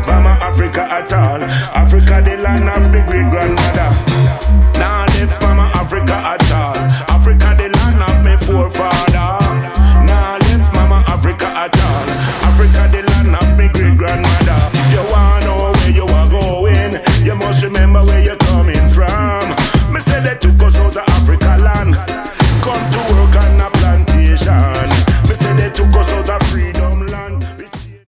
Mama Africa at all. Africa the land of the great grandmother. Now left Mama Africa at all. Africa the land of me forefather. Now left Mama Africa at all. Africa the land of me great grandmother. If you wanna know where you are going, you must remember where you're coming from. Me say they took us out of Africa.